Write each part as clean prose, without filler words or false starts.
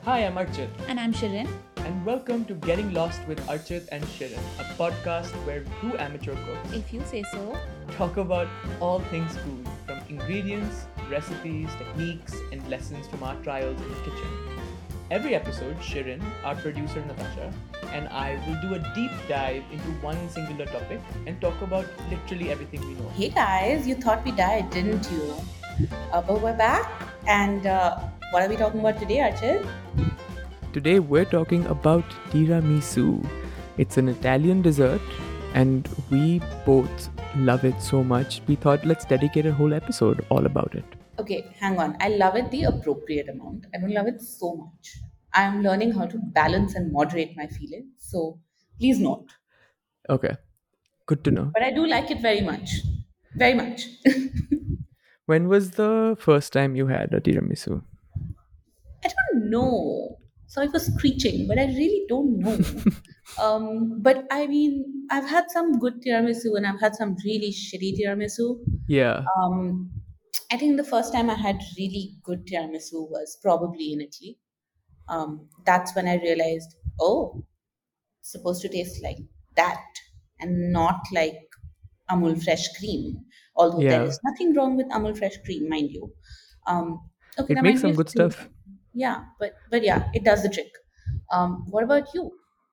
Hi, I'm Archit, And I'm Shirin. and welcome to Getting Lost with Archit and Shirin, a podcast where two amateur cooks If you say so. talk about all things food, from ingredients, recipes, techniques, and lessons from our trials in the kitchen. Every episode, Shirin, our producer Natasha, and I will do a deep dive into one singular topic and talk about literally everything we know. Hey guys, you thought we died, didn't you? But we're back. And what are we talking about today, Archit? Today, we're talking about tiramisu. It's an Italian dessert, and we both love it so much. We thought let's dedicate a whole episode all about it. Okay, hang on. I love it the appropriate amount. I don't love it so much. I'm learning how to balance and moderate my feelings. So please note. Okay, good to know. But I do like it very much. Very much. When was the first time you had a tiramisu? I don't know. Sorry for screeching, but I really don't know. But I mean, I've had some good tiramisu and I've had some really shitty tiramisu. Yeah. Um, I think the first time I had really good tiramisu was probably in Italy. That's when I realized, oh, it's supposed to taste like that and not like Amul fresh cream. Although there Yeah. is nothing wrong with Amul fresh cream, mind you. Um, okay, It that makes might be some a good few. stuff. Yeah, but yeah, it does the trick. What about you?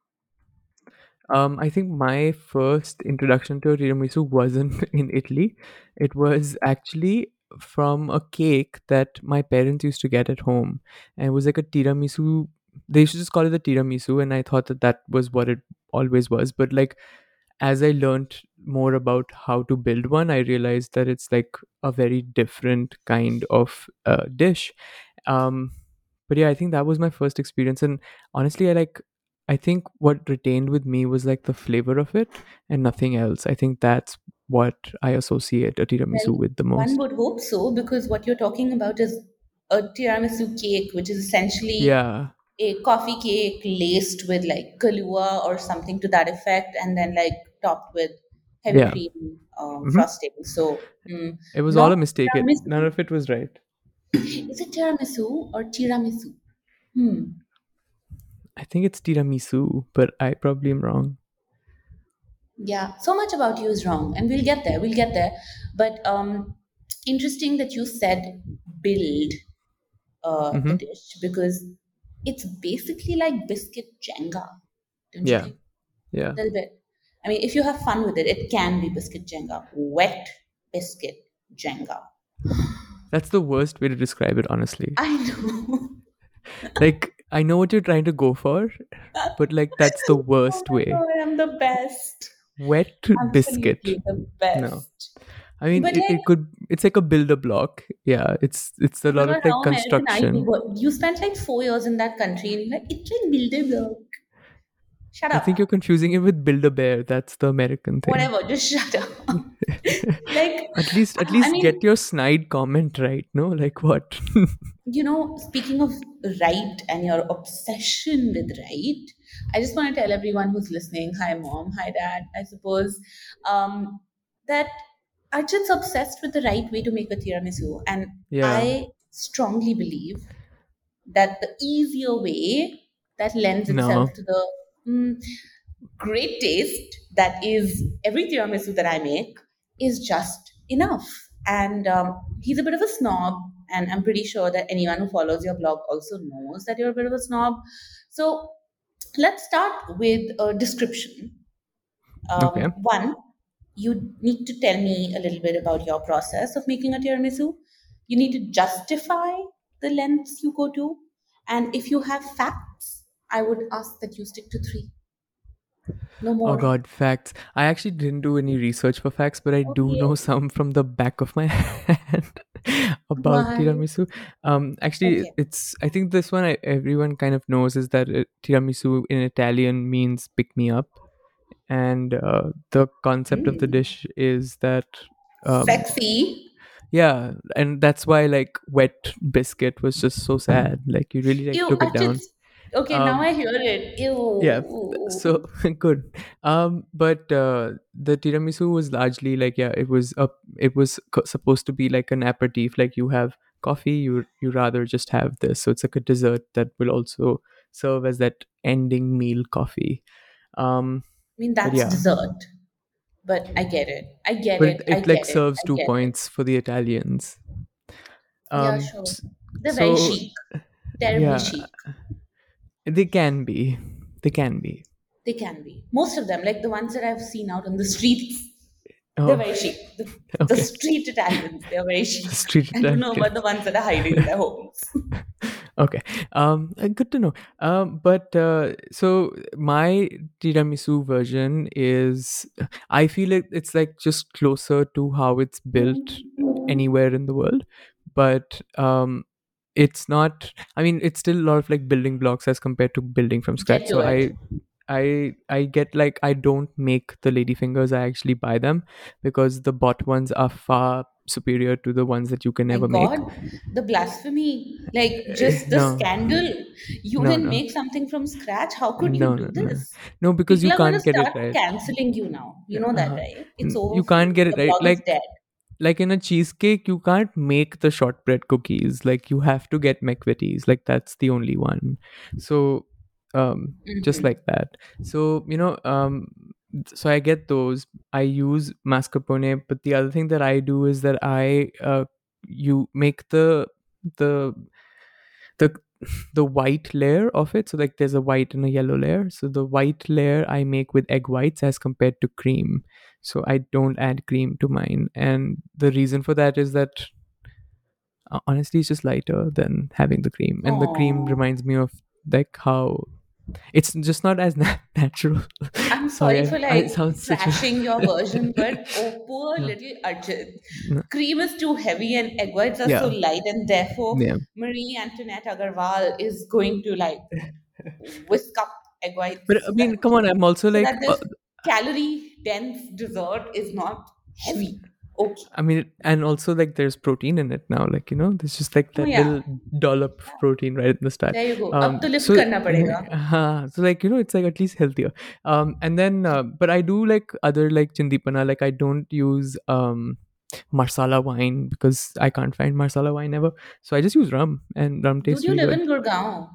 I think my first introduction to tiramisu wasn't in Italy. It was actually from a cake that my parents used to get at home, and it was like a tiramisu. They used to just call it the tiramisu, and I thought that that was what it always was. But like as I learned more about how to build one, I realized that it's like a very different kind of dish. Um, but yeah, I think that was my first experience, and honestly, I think what retained with me was like the flavor of it and nothing else. I think that's what I associate a tiramisu Well, with the one most. would hope so because what you're talking about is a tiramisu cake, which is essentially Yeah. a coffee cake laced with like kalua or something to that effect, and then like topped with heavy Yeah. cream Hmm. frosting. So, It was all not a mistake. None tiramisu. of it was right. Is it tiramisu or tiramisu? Hmm. I think it's tiramisu, but I probably am wrong. Yeah, so much about you is wrong, and we'll get there. We'll get there. But interesting that you said build the Hmm. dish because it's basically like biscuit Jenga, don't you Yeah. think? Yeah. A little bit. I mean, if you have fun with it, it can be biscuit Jenga, wet biscuit Jenga. That's the worst way to describe it, honestly. I know. Like, I know what you're trying to go for, but like, that's the Oh worst my way. god, I'm the best. Wet biscuit. Absolutely the No. best. I mean, But it could, it's like a builder block. Yeah. It's a oh my lot of god, like how American are you? construction. You spent like 4 years in that country and you're like, it's like Bilderberg. Shut I up. think you're confusing it with Build a Bear. That's the American thing. Whatever, just shut up. Like, At I least get mean, your snide comment right, no? Like what? speaking of right and your obsession with right, I just want to tell everyone who's listening, hi mom, hi dad, I suppose, that Arjun's obsessed with the right way to make a tiramisu. And Yeah. I strongly believe that the easier way that lends itself No. to the mm, great taste that is every tiramisu that I make is just enough. And he's a bit of a snob, and I'm pretty sure that anyone who follows your blog also knows that you're a bit of a snob. So let's start with a description. Okay. One, you need to tell me a little bit about your process of making a tiramisu. You need to justify the lengths you go to. And if you have facts, I would ask that you stick to three, no Oh more. God, facts. I actually didn't do any research for facts, but I do Okay. know some from the back of my hand about Why? tiramisu. Actually, Okay. it's. I think this one everyone kind of knows is that tiramisu in Italian means pick me up, and the concept of the Hmm. dish is that, um, Sexy. yeah, and that's why like wet biscuit was just so sad. Like you really like Ew, took it down. okay, now Um, I hear it. yeah, so Ew. good. But the tiramisu was largely like, yeah, it was supposed to be like an aperitif, like you have coffee, you rather just have this. So it's like a dessert that will also serve as that ending meal coffee. um I mean, but that's yeah, dessert. But I get it. I get but it. I it like get it. serves I two get it. points for the Italians. Yeah, um sure. s- They're very so chic. Terribly yeah, chic. they can be, they can be. They can be. Most of them, like the ones that I've seen out on the streets, they're Oh, very chic. The okay. street Italians, they're very chic. Street I don't know Italian. about the ones that are hiding in their homes. Okay. Good to know. But so my tiramisu version is, I feel it's like just closer to how it's built anywhere in the world, but it's not. I mean, it's still a lot of like building blocks as compared to building from scratch. Get to So it. I get like I don't make the lady fingers. I actually buy them because the bought ones are far superior to the ones that you can My never make. God, the blasphemy, like just the No, scandal. You no, didn't no. make something from scratch. How could you No, do no, no. this? No, because you People are going to can't get it start right. canceling you now. You know that, Uh-huh. right? It's over You for can't you. get it The right. blog is dead. Like in a cheesecake, you can't make the shortbread cookies. Like you have to get McVitie's. Like that's the only one. So just Hmm. like that. So, so I get those. I use mascarpone, but the other thing that I do is that I you make the the the white layer of it. So like there's a white and a yellow layer. So the white layer I make with egg whites as compared to cream. So I don't add cream to mine, and the reason for that is that honestly it's just lighter than having the cream, and the cream Oh, reminds me of like how it's just not as natural. I'm Sorry, sorry for I like sound such a trashing your version, but oh, poor no, little Arjun. no, Cream is too heavy and egg whites are so yeah, light, and therefore yeah. Marie Antoinette Agarwal is going to like whisk up egg But I whites mean, come on, I'm also so like that this calorie dense dessert is not heavy. Okay. I mean, and also like there's protein in it now. Like there's just like Oh that yeah. little dollop of protein right at the start. There you go. Up to lift So karna padega. so like it's like at least healthier. And then but I do like other like chindipana. Like I don't use marsala wine because I can't find marsala wine ever. So I just use rum, and rum Dude, tastes you really live good. in Gurgaon.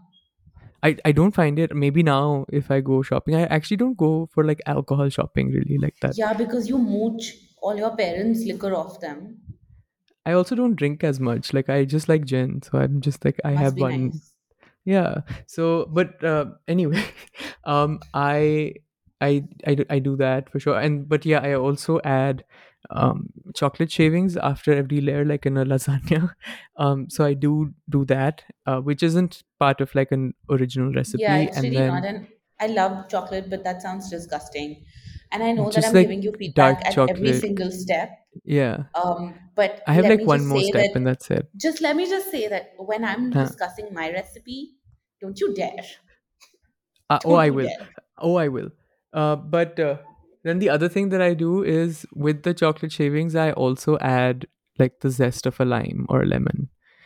I don't find it. Maybe now if I go shopping, I actually don't go for like alcohol shopping really like that. Yeah, because you mooch all your parents' liquor off them. I also don't drink as much. Like I just like gin, so I'm just like I Must have be one. nice. Yeah. So, but anyway, um, I I do that for sure. And but yeah, I also add chocolate shavings after every layer, like in a lasagna. So I do that, which isn't part of like an original Yeah, recipe. it's And really not. then And I love chocolate, but that sounds disgusting. And I know that just I'm like giving you feedback dark at every chocolate. single step. Yeah, But I have let like me one just more say step, that and that's it. just let me just say that when I'm Huh. discussing my recipe, don't you dare. Oh, Don't I you will. dare. Oh, I will. But then the other thing that I do is with the chocolate shavings, I also add like the zest of a lime or a lemon.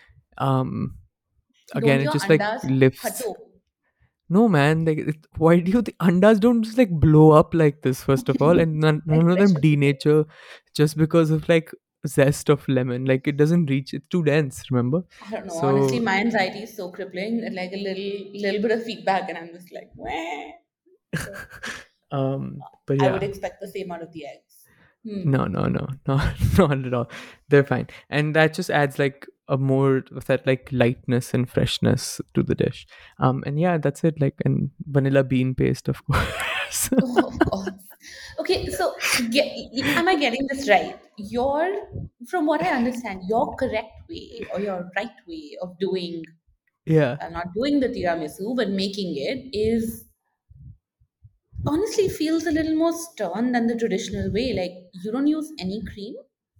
Um, Again, Don't it your just like andas lifts. phato. No, man. Like, why do you think andas don't just like blow up like this? First of all, and none of them Especially. denature just because of like zest of lemon. Like it doesn't reach. It's too dense. Remember? I don't know. Honestly, So my anxiety is so crippling that like a little bit of feedback and I'm just like, Wah. So but I would yeah. expect the same out of the eggs. Hmm. No, no, no, not not at all. They're fine, and that just adds like a more of that like lightness and freshness to the dish. And yeah, that's it. Like and vanilla bean paste, of course. Oh, of course. Okay, so get, am I getting this right? From what I understand, your correct way or your right way of doing, Yeah, not doing the tiramisu, but making it is honestly feels a little more stern than the traditional way. Like you don't use any cream.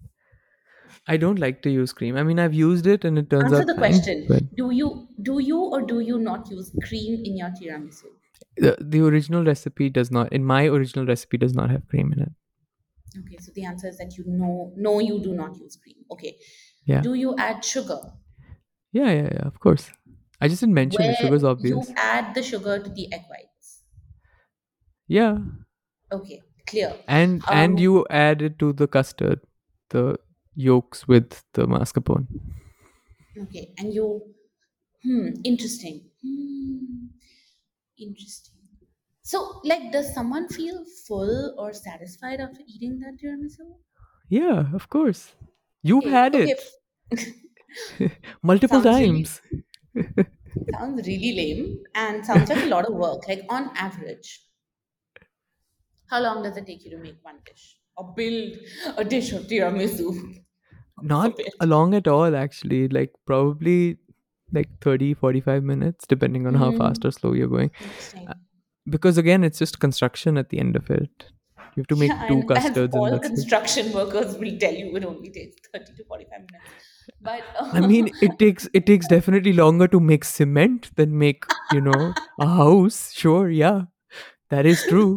I don't like to use cream. I mean, I've used it and it turns Answer out the fine, question. but Do you or do you not use cream in your tiramisu? the original recipe does not. In my original recipe, does not have cream in it. Okay, so the answer is that you know, no, you do not use cream. Okay. Yeah, Do you add sugar? yeah, yeah, yeah. Of course, I just didn't mention it. Where Sugar's you obvious. add the sugar to the egg whites? Yeah, Okay, clear. and Um, you add it to the custard, the yolks with the mascarpone. Okay, and you, interesting. Interesting. So, like, does someone feel full or satisfied after eating that tiramisu? Yeah, of course. You've Okay, had okay. it multiple Sounds really, times. sounds really lame and sounds like a lot of work. Like, on average, how long does it take you to make one dish or build a dish of tiramisu? God Not forbid. long at all, actually. Like, probably like 30, 45 minutes, depending on how fast Hmm, or slow you're going. Uh, interesting. Because again, it's just construction at the end of it. You have to Yeah, make two and as custards, and all that's it. construction workers will tell you, it only takes 30 to 45 minutes. But I mean, it takes definitely longer to make cement than make, a house. Sure, yeah, that is true.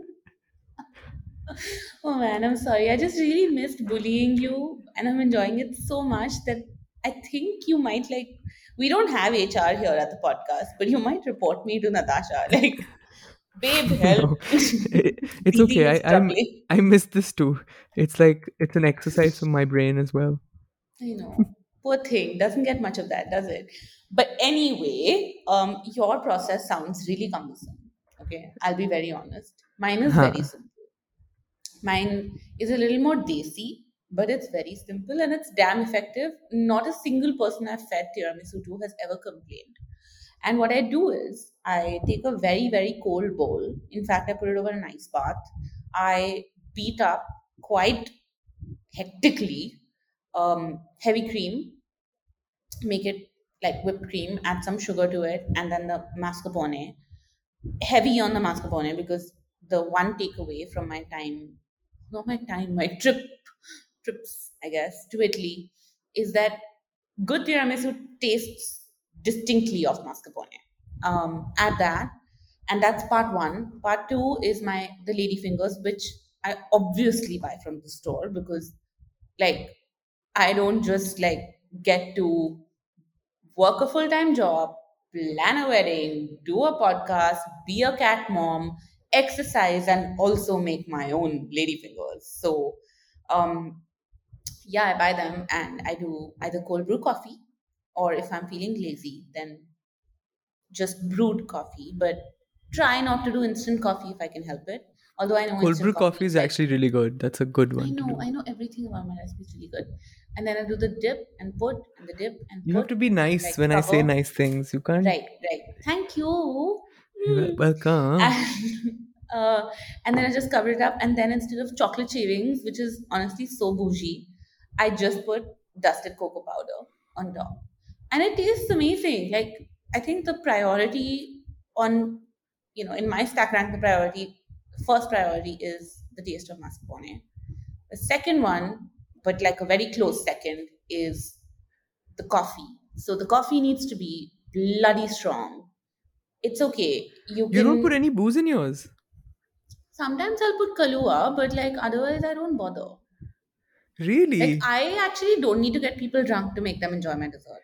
oh man, I'm sorry. I just really missed bullying you and I'm enjoying it so much that I think you might like. We don't have HR here at the podcast, but you might report me to Natasha. Like, babe, help. No, it's Preeti okay. is struggling. I miss this too. It's like it's an exercise for my brain as well. I know. Poor thing. Doesn't get much of that, does it? But anyway, your process sounds really cumbersome. Okay, I'll be very honest. Mine is very Huh. simple. Mine is a little more desi, but it's very simple and it's damn effective. Not a single person I've fed tiramisu to has ever complained. And what I do is I take a very, very cold bowl. In fact, I put it over an ice bath. I beat up quite hectically heavy cream, make it like whipped cream, add some sugar to it, and then the mascarpone. Heavy on the mascarpone because the one takeaway from my time, not my time, my trips, I guess, to Italy, is that good tiramisu tastes distinctly of mascarpone. Add that, and that's part one. Part two is my the lady fingers, which I obviously buy from the store because, like, I don't just like get to work a full time job, plan a wedding, do a podcast, be a cat mom, exercise, and also make my own ladyfingers. So, um, yeah, I buy them and I do either cold brew coffee or if I'm feeling lazy, then just brewed coffee. But try not to do instant coffee if I can help it. Although I know Cold instant brew coffee coffee is is like, actually really good. That's a good one to I do. know everything about my recipe is really good. And then I do the dip and put, and the dip and You have put, to be and nice like when I say cover. nice things. You can't. Right, right. Thank you. You're Hmm. welcome. And, and then I just cover it up. And then instead of chocolate shavings, which is honestly so bougie, I just put dusted cocoa powder on top. And it tastes amazing. Like, I think the priority on, in my stack rank, the priority, first priority is the taste of mascarpone. The second one, but like a very close second, is the coffee. So the coffee needs to be bloody strong. It's okay. You You don't put can any booze in yours. sometimes I'll put Kahlua, but like otherwise I don't bother. Like Really? I actually don't need to get people drunk to make them enjoy my dessert.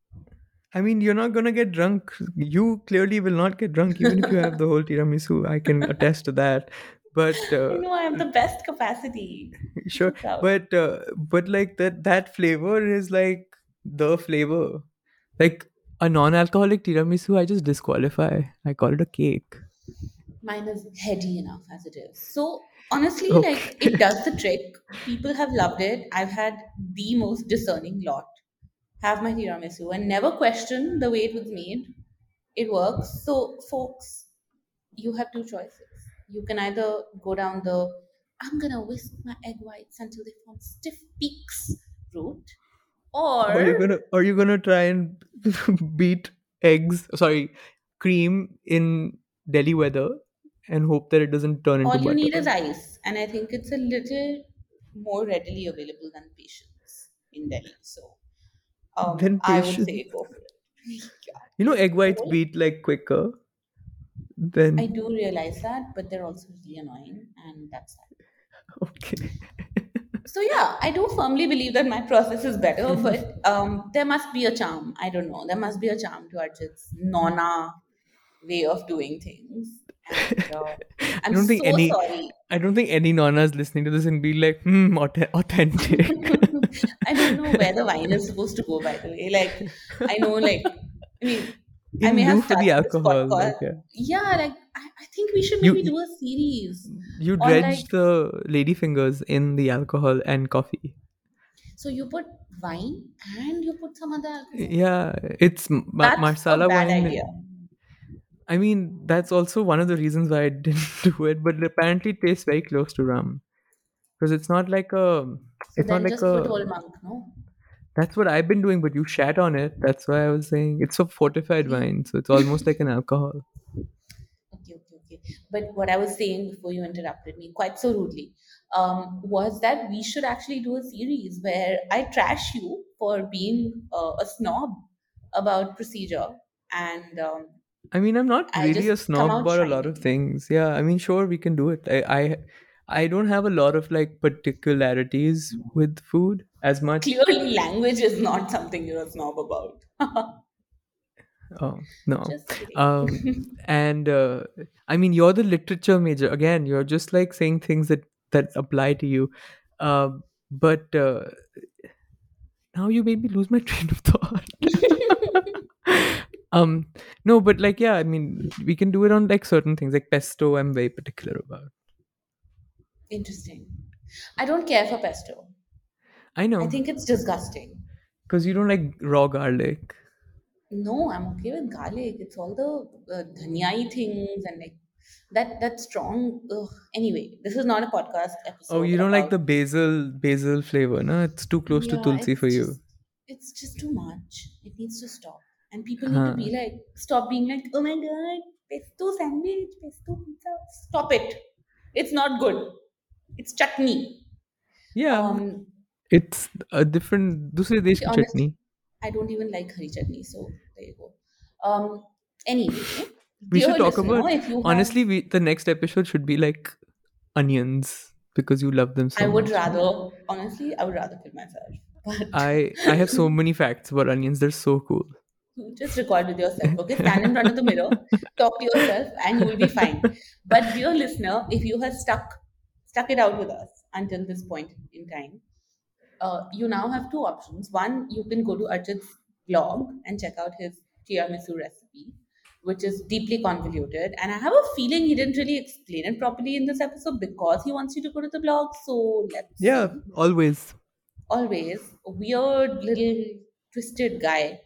I mean, you're not gonna get drunk. You clearly will not get drunk, even if you have the whole tiramisu. I can attest to that. But I know I have the best capacity. I'm sure, so proud. but like that flavor is like the flavor. Like a non-alcoholic tiramisu, I just disqualify. I call it a cake. Mine is heady enough as it is. So honestly, like it Okay. does the trick. People have loved it. I've had the most discerning lot have my tiramisu and never question the way it was made. It works. So folks, you have two choices. You can either go down the I'm gonna whisk my egg whites until they form stiff peaks route, Or or are you gonna try and beat eggs, sorry, cream in Delhi weather and hope that it doesn't turn all into you butter? need is ice. And I think it's a little more readily available than patience in Delhi. So Then I would patience. say go for it. Yeah, Egg please whites roll. beat like quicker I than. do realize that, but they're also really annoying, and that's that. Okay. So yeah, I do firmly believe that my process is better, but there must be a charm. I don't know. There must be a charm to Arjit's nona way of doing things, and I I'm don't think so any sorry. I don't think any nonna is listening to this and be like, authentic. I don't know where the wine is supposed to go, by the way. Like, I know, like, I mean, I may In have lieu for the started this alcohol, podcast. like, yeah. Yeah, like, I think we should You maybe do a series you on, like, dredged the ladyfingers in the alcohol and coffee. so you put wine and you put some other alcohol. Yeah, it's That's a marsala bad wine. idea. I mean, that's also one of the reasons why I didn't do it. But apparently, it tastes very close to rum because it's not like a. So It's not then like just put a. whole monk, no? That's what I've been doing, but you shat on it. That's why I was saying it's a fortified Okay, wine, so it's almost like an alcohol. okay. But what I was saying before you interrupted me quite so rudely was that we should actually do a series where I trash you for being a snob about procedure, and I mean, I'm not I really just a come snob out about a lot of shining. things. Yeah, I mean, sure, we can do it. I don't have a lot of like particularities with food as much. Clearly, language is not something you're a snob about. Oh no, Just kidding. and I mean, you're the literature major. Again, you're just like saying things that apply to you. But now you made me lose my train of thought. um, no, but like, yeah, I mean, we can do it on like certain things, like pesto. I'm very particular about. Interesting. I don't care for pesto. I I know, think it's disgusting. because you don't like raw garlic. No, I'm okay with garlic. It's all the dhaniai things and like that strong. Ugh. Anyway, this is not a podcast Oh, episode you don't like about. the basil flavor, no? It's too close to Yeah, tulsi for you. it's just too much. It needs to stop, and people need to Huh. be like, stop being like, oh my god, pesto sandwich, pesto pizza. Stop it. It's not good. It's chutney. Yeah, Um, it's a different. दूसरे देश okay, की honestly, chutney. I don't even like curry chutney, so there you go. Anyway, We should dear talk listener, about. if you have, Honestly, the next episode should be like onions because you love them I so would much. rather, honestly, I would rather kill myself. But I have so many facts about onions. They're so cool. you just record with yourself, okay? Stand in front of the mirror, talk to yourself, and you will be fine. But dear listener, if you have stuck it out with us until this point in time, you now have two options. One, you can go to Archit's blog and check out his tiramisu recipe, which is deeply convoluted. And I have a feeling he didn't really explain it properly in this episode because he wants you to go to the blog. So let's Yeah, see. always. Always a weird little twisted guy.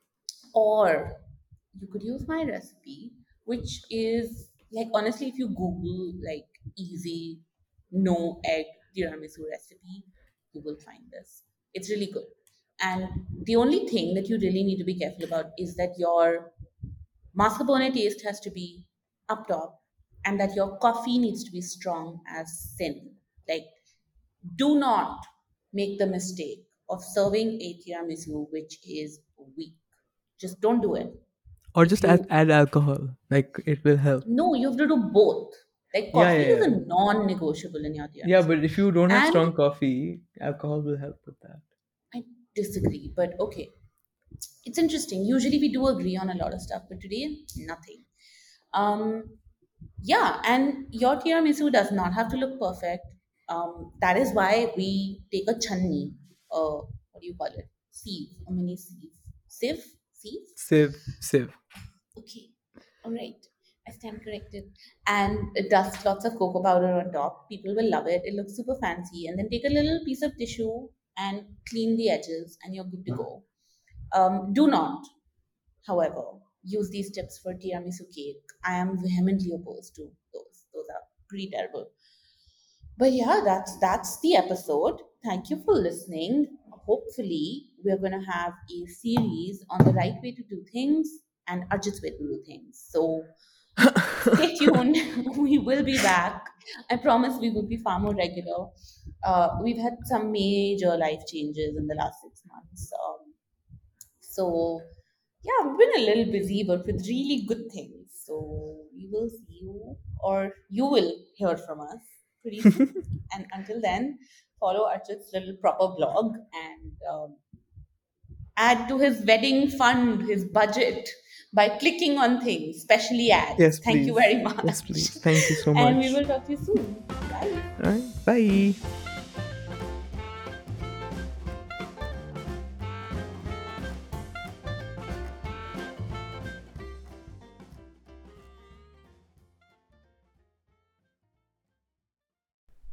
Or you could use my recipe, which is like honestly, if you Google like easy no egg tiramisu recipe, you will find this. It's really good. And the only thing that you really need to be careful about is that your mascarpone taste has to be up top and that your coffee needs to be strong as sin. Like, do not make the mistake of serving a tiramisu which is weak. Just don't do it. Or If just add, you add alcohol. Like it will help. No, you have to do both. Like Yeah, coffee yeah, is a yeah. non-negotiable in your Yeah, tiramisu. but if you don't have And strong coffee, alcohol will help with that. I disagree, but okay. It's interesting. Usually we do agree on a lot of stuff, but today nothing. Um, yeah, and your tiramisu does not have to look perfect. That is why we take a chutney. What do you call it? Sieve, a mini sieve. Sieve? Sieve? Sieve. Okay. All right. I stand corrected. And dust lots of cocoa powder on top. People will love it. It looks super fancy. And then take a little piece of tissue and clean the edges, and you're good to go. Do not, however, use these tips for tiramisu cake. I am vehemently opposed to those. Those are pretty terrible. But yeah, that's the episode. Thank you for listening. Hopefully, we're gonna have a series on the right way to do things and Arjit's way to do things. So stay tuned. We will be back. I promise we will be far more regular. We've had some major life changes in the last 6 months. So yeah, we've been a little busy, but with really good things. So we will see you, or you will hear from us pretty soon. And until then, follow Archit's little proper blog and add to his wedding fund, his budget by clicking on things, especially ads. Yes, Thank you please. very Yes, much. please. Thank you so And we much. will talk to you soon. Bye. All right. Bye.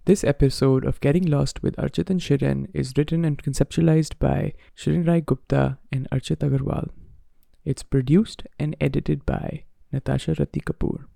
This episode of Getting Lost with Archit and Shirin is written and conceptualized by Shirin Rai Gupta and Archit Agarwal. It's produced and edited by Natasha Rati Kapoor.